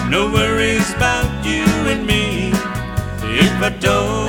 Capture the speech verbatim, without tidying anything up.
No worries about you and me if I don't